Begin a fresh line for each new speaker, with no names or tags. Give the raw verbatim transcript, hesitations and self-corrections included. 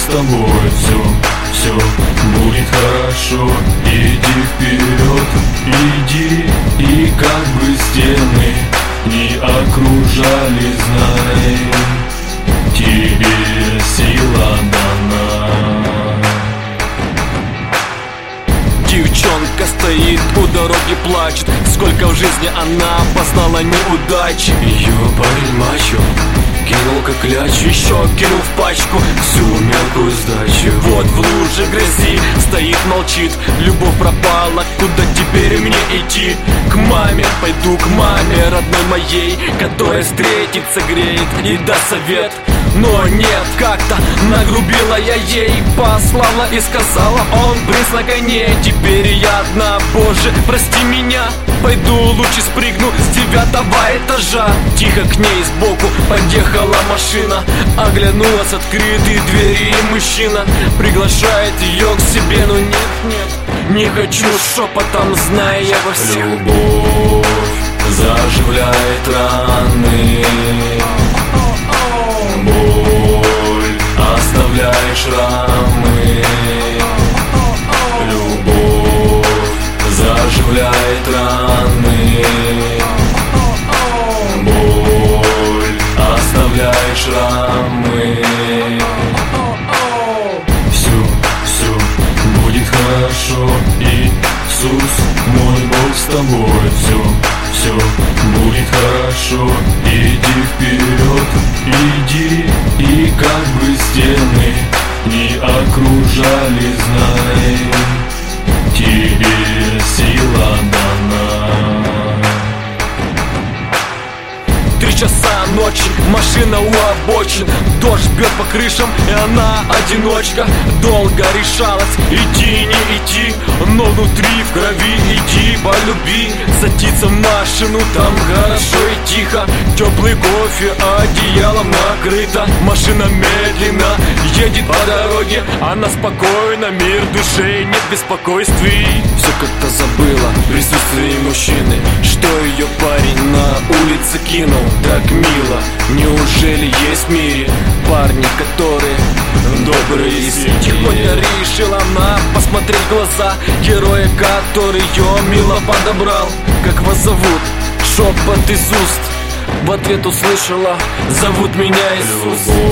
тобой все, все будет хорошо. Иди вперед, иди, и как бы стены не окружали, знай, тебе сила дана.
Девчонка стоит у дороги, плачет. Сколько в жизни она познала неудач.
Ее парень мачо кинул как кляч,
еще кинул в пачку
всю мелкую сдачу.
Вот в луже грязи стоит, молчит. Любовь пропала, куда теперь мне идти? К маме, пойду к маме родной моей, которая встретит, согреет и даст совет. Но нет, как-то нагрубила я ей, послала и сказала: он приз на коне, теперь я одна, боже, прости меня. Пойду лучше спрыгну с девятого этажа. Тихо к ней сбоку подъехала машина, оглянулась открытые двери, и мужчина приглашает ее к себе. Но нет, нет, не хочу шепотом, зная я во всех.
Любовь заживляет раны, боль оставляет шрамы. Любовь заживляет раны, боль оставляет шрамы. Все, все будет хорошо, Иисус, мой Бог с тобой. Все, все будет хорошо. Иди вперед, иди, и как бы стены не окружали, знай, тебе сила дана.
Три часа ночи, машина у обочин, дождь бьет по крышам, и она одиночка. Долго решалась, идти, не идти, но внутри в крови иди, полюби. Садиться в машину, там хорошо и тихо, теплый кофе, одеялом накрыто. Машина медленно едет по дороге, она спокойна, мир в душе, нет беспокойствий. Все как-то забыла в присутствии мужчины, что ее парень на улице кинул. Так мило, неужели есть в мире парни, которые добрые и сильные? Тихонько решила она посмотреть в глаза героя, который ее мило подобрал. Как вас зовут? Шепот из уст, в ответ услышала: зовут меня Иисус.